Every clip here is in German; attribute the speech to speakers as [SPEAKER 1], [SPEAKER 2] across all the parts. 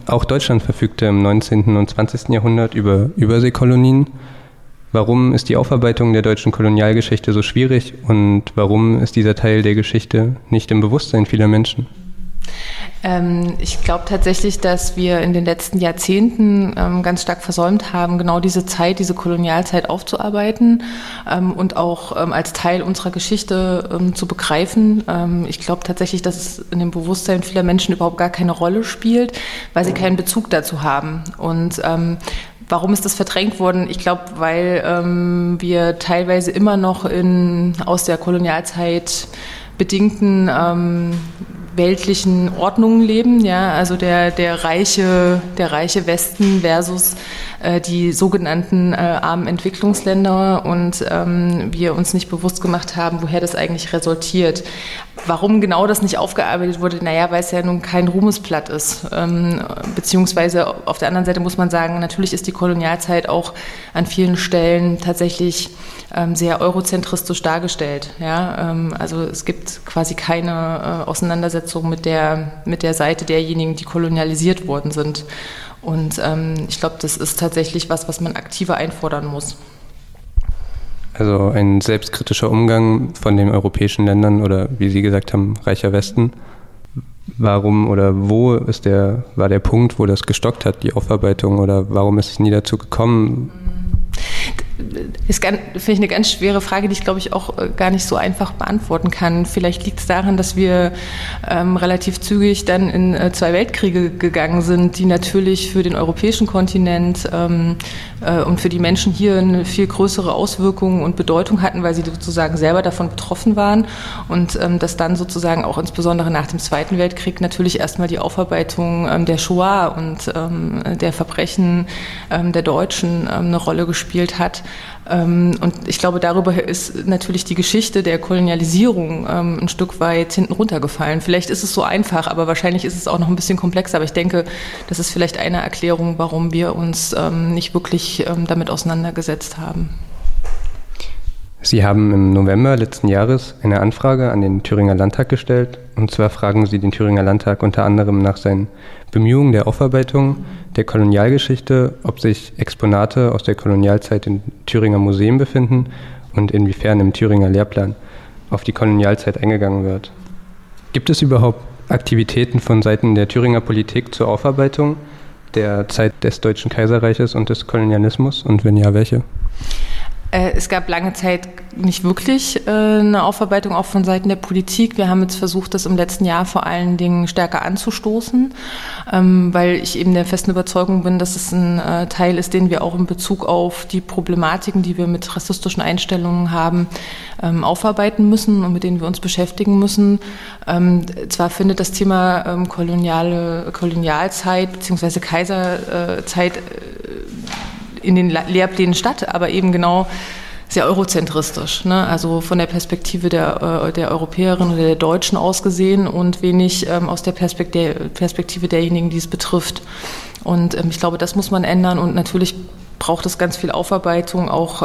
[SPEAKER 1] Auch Deutschland verfügte im 19. und 20. Jahrhundert über Überseekolonien. Warum ist die Aufarbeitung der deutschen Kolonialgeschichte so schwierig und warum ist dieser Teil der Geschichte nicht im Bewusstsein vieler Menschen?
[SPEAKER 2] Ich glaube tatsächlich, dass wir in den letzten Jahrzehnten ganz stark versäumt haben, genau diese Zeit, diese Kolonialzeit aufzuarbeiten und auch als Teil unserer Geschichte zu begreifen. Ich glaube tatsächlich, dass es in dem Bewusstsein vieler Menschen überhaupt gar keine Rolle spielt, weil sie keinen Bezug dazu haben. Und warum ist das verdrängt worden? Ich glaube, weil wir teilweise immer noch aus der Kolonialzeit bedingten weltlichen Ordnungen leben, ja, also der reiche Westen versus die sogenannten armen Entwicklungsländer und wir uns nicht bewusst gemacht haben, woher das eigentlich resultiert. Warum genau das nicht aufgearbeitet wurde? Naja, weil es ja nun kein Ruhmesblatt ist. Beziehungsweise auf der anderen Seite muss man sagen, natürlich ist die Kolonialzeit auch an vielen Stellen tatsächlich sehr eurozentristisch dargestellt. Ja? Also es gibt quasi keine Auseinandersetzung mit der Seite derjenigen, die kolonialisiert worden sind. Und ich glaube, das ist tatsächlich was man aktiver einfordern muss.
[SPEAKER 1] Also ein selbstkritischer Umgang von den europäischen Ländern oder, wie Sie gesagt haben, reicher Westen. Warum oder wo war der Punkt, wo das gestockt hat, die Aufarbeitung, oder warum ist es nie dazu gekommen?
[SPEAKER 2] Ist, finde ich, eine ganz schwere Frage, die ich, glaube ich, auch gar nicht so einfach beantworten kann. Vielleicht liegt es daran, dass wir relativ zügig dann in 2 Weltkriege gegangen sind, die natürlich für den europäischen Kontinent und für die Menschen hier eine viel größere Auswirkung und Bedeutung hatten, weil sie sozusagen selber davon betroffen waren. Und dass dann sozusagen auch insbesondere nach dem Zweiten Weltkrieg natürlich erstmal die Aufarbeitung der Shoah und der Verbrechen der Deutschen eine Rolle gespielt hat. Und ich glaube, darüber ist natürlich die Geschichte der Kolonialisierung ein Stück weit hinten runtergefallen. Vielleicht ist es so einfach, aber wahrscheinlich ist es auch noch ein bisschen komplexer. Aber ich denke, das ist vielleicht eine Erklärung, warum wir uns nicht wirklich damit auseinandergesetzt haben.
[SPEAKER 1] Sie haben im November letzten Jahres eine Anfrage an den Thüringer Landtag gestellt. Und zwar fragen Sie den Thüringer Landtag unter anderem nach seinen Bemühungen der Aufarbeitung der Kolonialgeschichte, ob sich Exponate aus der Kolonialzeit in Thüringer Museen befinden und inwiefern im Thüringer Lehrplan auf die Kolonialzeit eingegangen wird. Gibt es überhaupt Aktivitäten von Seiten der Thüringer Politik zur Aufarbeitung der Zeit des Deutschen Kaiserreiches und des Kolonialismus? Und wenn ja, welche?
[SPEAKER 2] Es gab lange Zeit nicht wirklich eine Aufarbeitung auch von Seiten der Politik. Wir haben jetzt versucht, das im letzten Jahr vor allen Dingen stärker anzustoßen, weil ich eben der festen Überzeugung bin, dass es ein Teil ist, den wir auch in Bezug auf die Problematiken, die wir mit rassistischen Einstellungen haben, aufarbeiten müssen und mit denen wir uns beschäftigen müssen. Zwar findet das Thema Kolonialzeit bzw. Kaiserzeit in den Lehrplänen statt, aber eben genau sehr eurozentristisch, ne? Also von der Perspektive der Europäerinnen oder der Deutschen aus gesehen und wenig aus der Perspektive derjenigen, die es betrifft. Und ich glaube, das muss man ändern und natürlich braucht es ganz viel Aufarbeitung, auch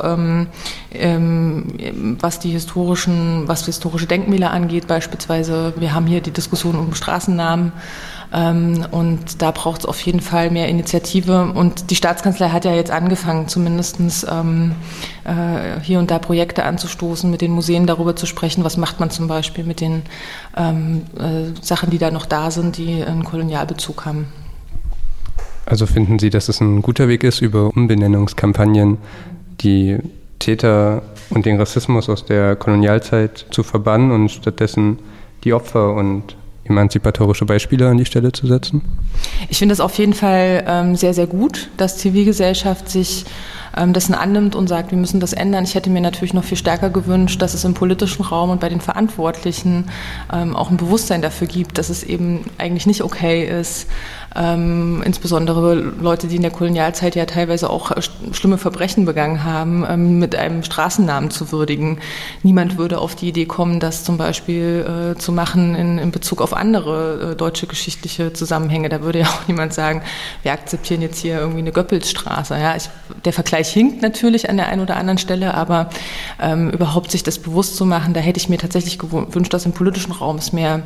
[SPEAKER 2] was historische Denkmäler angeht beispielsweise. Wir haben hier die Diskussion um Straßennamen. Und da braucht es auf jeden Fall mehr Initiative. Und die Staatskanzlei hat ja jetzt angefangen, zumindest hier und da Projekte anzustoßen, mit den Museen darüber zu sprechen, was macht man zum Beispiel mit den Sachen, die da noch da sind, die einen Kolonialbezug haben.
[SPEAKER 1] Also finden Sie, dass es ein guter Weg ist, über Umbenennungskampagnen die Täter und den Rassismus aus der Kolonialzeit zu verbannen und stattdessen die Opfer und emanzipatorische Beispiele an die Stelle zu setzen?
[SPEAKER 2] Ich finde es auf jeden Fall sehr, sehr gut, dass Zivilgesellschaft sich dessen annimmt und sagt, wir müssen das ändern. Ich hätte mir natürlich noch viel stärker gewünscht, dass es im politischen Raum und bei den Verantwortlichen auch ein Bewusstsein dafür gibt, dass es eben eigentlich nicht okay ist, insbesondere Leute, die in der Kolonialzeit ja teilweise auch schlimme Verbrechen begangen haben, mit einem Straßennamen zu würdigen. Niemand würde auf die Idee kommen, das zum Beispiel zu machen in Bezug auf andere deutsche geschichtliche Zusammenhänge. Da würde ja auch niemand sagen, wir akzeptieren jetzt hier irgendwie eine Goebbelsstraße. Ja, der Vergleich hinkt natürlich an der einen oder anderen Stelle, aber überhaupt sich das bewusst zu machen, da hätte ich mir tatsächlich gewünscht, dass im politischen Raum es mehr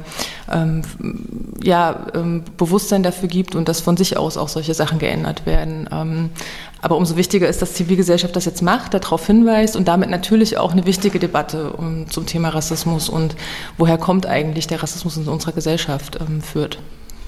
[SPEAKER 2] Bewusstsein dafür gibt und dass von sich aus auch solche Sachen geändert werden. Aber umso wichtiger ist, dass Zivilgesellschaft das jetzt macht, darauf hinweist und damit natürlich auch eine wichtige Debatte zum Thema Rassismus und woher kommt eigentlich der Rassismus in unserer Gesellschaft führt.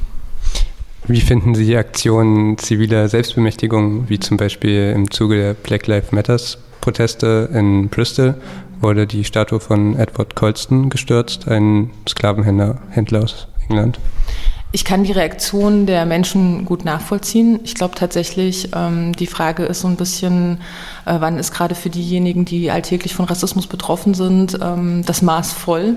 [SPEAKER 1] Wie finden Sie die Aktionen ziviler Selbstbemächtigung, wie zum Beispiel im Zuge der Black Lives Matters Proteste in Bristol wurde die Statue von Edward Colston gestürzt, ein Sklavenhändler aus England?
[SPEAKER 2] Ich kann die Reaktion der Menschen gut nachvollziehen. Ich glaube tatsächlich, die Frage ist so ein bisschen, wann ist gerade für diejenigen, die alltäglich von Rassismus betroffen sind, das Maß voll.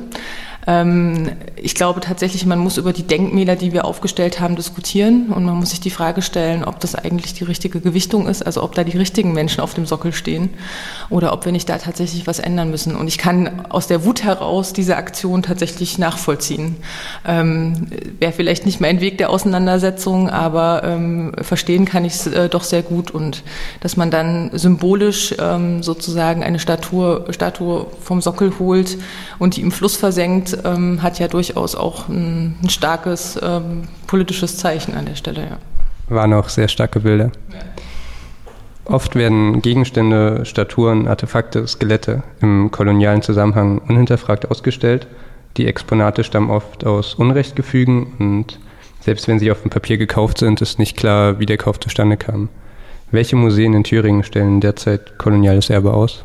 [SPEAKER 2] Ich glaube tatsächlich, man muss über die Denkmäler, die wir aufgestellt haben, diskutieren und man muss sich die Frage stellen, ob das eigentlich die richtige Gewichtung ist, also ob da die richtigen Menschen auf dem Sockel stehen oder ob wir nicht da tatsächlich was ändern müssen. Und ich kann aus der Wut heraus diese Aktion tatsächlich nachvollziehen. Wäre vielleicht nicht mein Weg der Auseinandersetzung, aber verstehen kann ich es doch sehr gut und dass man dann symbolisch sozusagen eine Statue vom Sockel holt und die im Fluss versenkt, hat ja durchaus auch ein starkes politisches Zeichen an der Stelle. Ja.
[SPEAKER 1] Waren auch sehr starke Bilder. Ja. Oft werden Gegenstände, Statuen, Artefakte, Skelette im kolonialen Zusammenhang unhinterfragt ausgestellt. Die Exponate stammen oft aus Unrechtsgefügen und selbst wenn sie auf dem Papier gekauft sind, ist nicht klar, wie der Kauf zustande kam. Welche Museen in Thüringen stellen derzeit koloniales Erbe aus?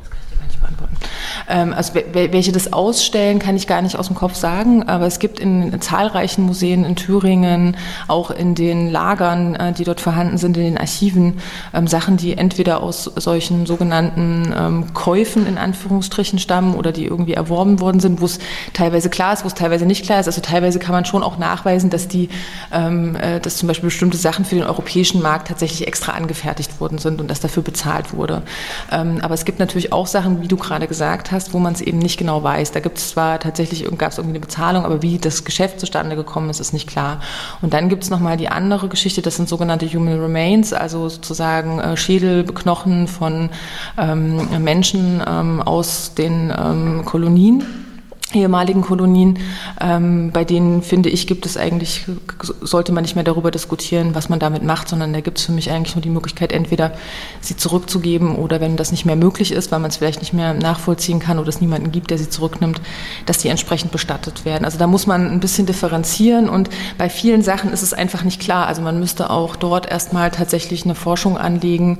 [SPEAKER 2] Also welche das ausstellen, kann ich gar nicht aus dem Kopf sagen, aber es gibt in zahlreichen Museen in Thüringen, auch in den Lagern, die dort vorhanden sind, in den Archiven, Sachen, die entweder aus solchen sogenannten Käufen in Anführungsstrichen stammen oder die irgendwie erworben worden sind, wo es teilweise klar ist, wo es teilweise nicht klar ist. Also teilweise kann man schon auch nachweisen, dass dass zum Beispiel bestimmte Sachen für den europäischen Markt tatsächlich extra angefertigt worden sind und dass dafür bezahlt wurde. Aber es gibt natürlich auch Sachen, wie du gerade gesagt hast, wo man es eben nicht genau weiß. Da gibt es zwar tatsächlich, gab es irgendwie eine Bezahlung, aber wie das Geschäft zustande gekommen ist, ist nicht klar. Und dann gibt es nochmal die andere Geschichte, das sind sogenannte Human Remains, also sozusagen Schädelknochen von Menschen aus den Kolonien. Ehemaligen Kolonien, bei denen, finde ich, sollte man nicht mehr darüber diskutieren, was man damit macht, sondern da gibt es für mich eigentlich nur die Möglichkeit, entweder sie zurückzugeben oder wenn das nicht mehr möglich ist, weil man es vielleicht nicht mehr nachvollziehen kann oder es niemanden gibt, der sie zurücknimmt, dass die entsprechend bestattet werden. Also da muss man ein bisschen differenzieren und bei vielen Sachen ist es einfach nicht klar. Also man müsste auch dort erstmal tatsächlich eine Forschung anlegen,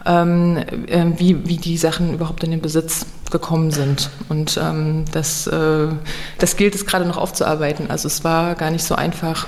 [SPEAKER 2] wie die Sachen überhaupt in den Besitz gekommen sind. Und das gilt es gerade noch aufzuarbeiten. Also es war gar nicht so einfach,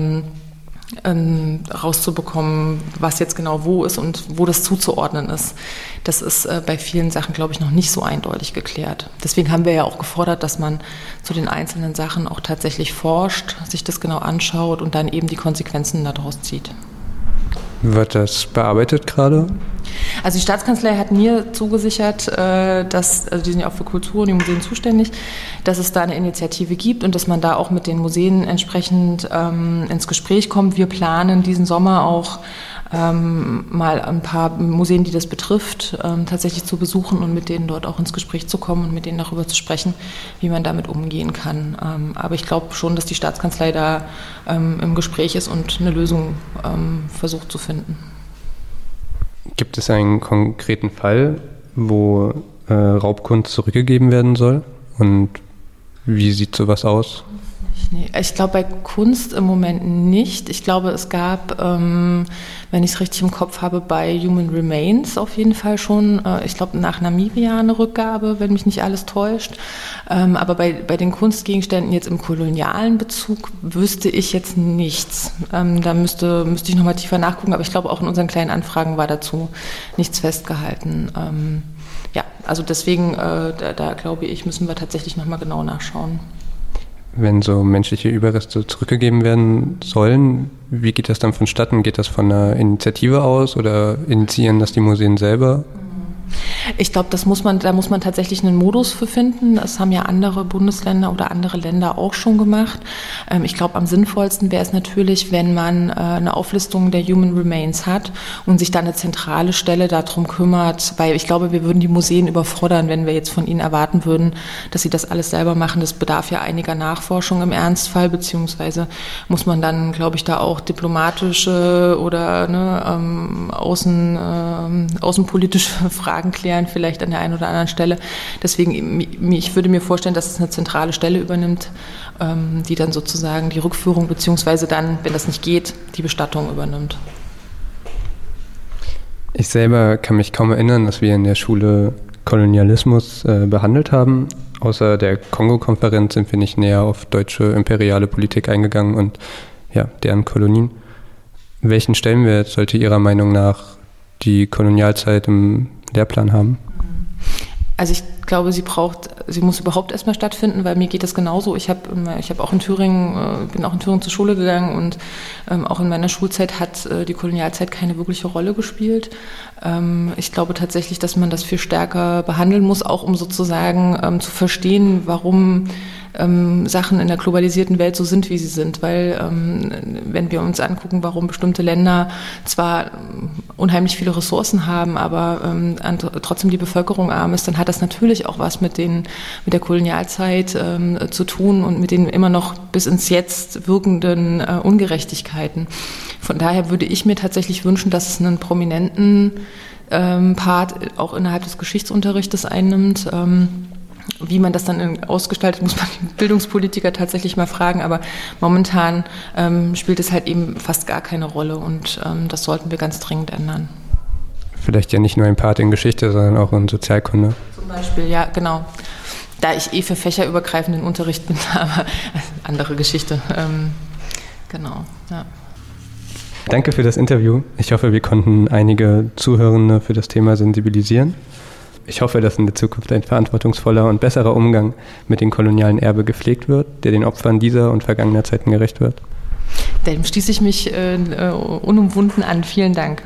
[SPEAKER 2] rauszubekommen, was jetzt genau wo ist und wo das zuzuordnen ist. Das ist bei vielen Sachen, glaube ich, noch nicht so eindeutig geklärt. Deswegen haben wir ja auch gefordert, dass man zu den einzelnen Sachen auch tatsächlich forscht, sich das genau anschaut und dann eben die Konsequenzen daraus zieht.
[SPEAKER 1] Wird das bearbeitet gerade?
[SPEAKER 2] Also die Staatskanzlei hat mir zugesichert, also die sind ja auch für Kultur und die Museen zuständig, dass es da eine Initiative gibt und dass man da auch mit den Museen entsprechend ins Gespräch kommt. Wir planen diesen Sommer auch mal ein paar Museen, die das betrifft, tatsächlich zu besuchen und mit denen dort auch ins Gespräch zu kommen und mit denen darüber zu sprechen, wie man damit umgehen kann. Aber ich glaube schon, dass die Staatskanzlei da im Gespräch ist und eine Lösung versucht zu finden.
[SPEAKER 1] Gibt es einen konkreten Fall, wo Raubkunst zurückgegeben werden soll? Und wie sieht sowas aus?
[SPEAKER 2] Nee, ich glaube bei Kunst im Moment nicht. Ich glaube, es gab, wenn ich es richtig im Kopf habe, bei Human Remains auf jeden Fall schon, ich glaube nach Namibia eine Rückgabe, wenn mich nicht alles täuscht. Aber bei den Kunstgegenständen jetzt im kolonialen Bezug wüsste ich jetzt nichts. Da müsste ich nochmal tiefer nachgucken, aber ich glaube auch in unseren kleinen Anfragen war dazu nichts festgehalten. Ja, also deswegen, da glaube ich, müssen wir tatsächlich nochmal genau nachschauen.
[SPEAKER 1] Wenn so menschliche Überreste zurückgegeben werden sollen, wie geht das dann vonstatten? Geht das von einer Initiative aus oder initiieren das die Museen selber?
[SPEAKER 2] Ich glaube, da muss man tatsächlich einen Modus für finden. Das haben ja andere Bundesländer oder andere Länder auch schon gemacht. Ich glaube, am sinnvollsten wäre es natürlich, wenn man eine Auflistung der Human Remains hat und sich dann eine zentrale Stelle darum kümmert, weil ich glaube, wir würden die Museen überfordern, wenn wir jetzt von ihnen erwarten würden, dass sie das alles selber machen. Das bedarf ja einiger Nachforschung im Ernstfall, beziehungsweise muss man dann, glaube ich, da auch diplomatische oder außenpolitische Fragen klären, vielleicht an der einen oder anderen Stelle. Deswegen, ich würde mir vorstellen, dass es eine zentrale Stelle übernimmt, die dann sozusagen die Rückführung beziehungsweise dann, wenn das nicht geht, die Bestattung übernimmt.
[SPEAKER 1] Ich selber kann mich kaum erinnern, dass wir in der Schule Kolonialismus behandelt haben. Außer der Kongo-Konferenz sind wir nicht näher auf deutsche imperiale Politik eingegangen und ja, deren Kolonien. Welchen Stellenwert sollte Ihrer Meinung nach die Kolonialzeit im Lehrplan haben?
[SPEAKER 2] Also ich glaube, sie muss überhaupt erstmal stattfinden, weil mir geht das genauso. Ich habe auch in Thüringen, bin auch in Thüringen zur Schule gegangen und auch in meiner Schulzeit hat die Kolonialzeit keine wirkliche Rolle gespielt. Ich glaube tatsächlich, dass man das viel stärker behandeln muss, auch um sozusagen zu verstehen, warum Sachen in der globalisierten Welt so sind, wie sie sind. Weil wenn wir uns angucken, warum bestimmte Länder zwar unheimlich viele Ressourcen haben, aber trotzdem die Bevölkerung arm ist, dann hat das natürlich auch was mit der Kolonialzeit zu tun und mit den immer noch bis ins Jetzt wirkenden Ungerechtigkeiten. Von daher würde ich mir tatsächlich wünschen, dass es einen prominenten Part auch innerhalb des Geschichtsunterrichtes einnimmt. Wie man das dann ausgestaltet, muss man die Bildungspolitiker tatsächlich mal fragen, aber momentan spielt es halt eben fast gar keine Rolle und das sollten wir ganz dringend ändern.
[SPEAKER 1] Vielleicht ja nicht nur ein Part in Geschichte, sondern auch in Sozialkunde.
[SPEAKER 2] Zum Beispiel, ja, genau. Da ich für fächerübergreifenden Unterricht bin, aber andere Geschichte. Genau, ja.
[SPEAKER 1] Danke für das Interview. Ich hoffe, wir konnten einige Zuhörende für das Thema sensibilisieren. Ich hoffe, dass in der Zukunft ein verantwortungsvoller und besserer Umgang mit dem kolonialen Erbe gepflegt wird, der den Opfern dieser und vergangener Zeiten gerecht wird.
[SPEAKER 2] Dem schließe ich mich unumwunden an. Vielen Dank.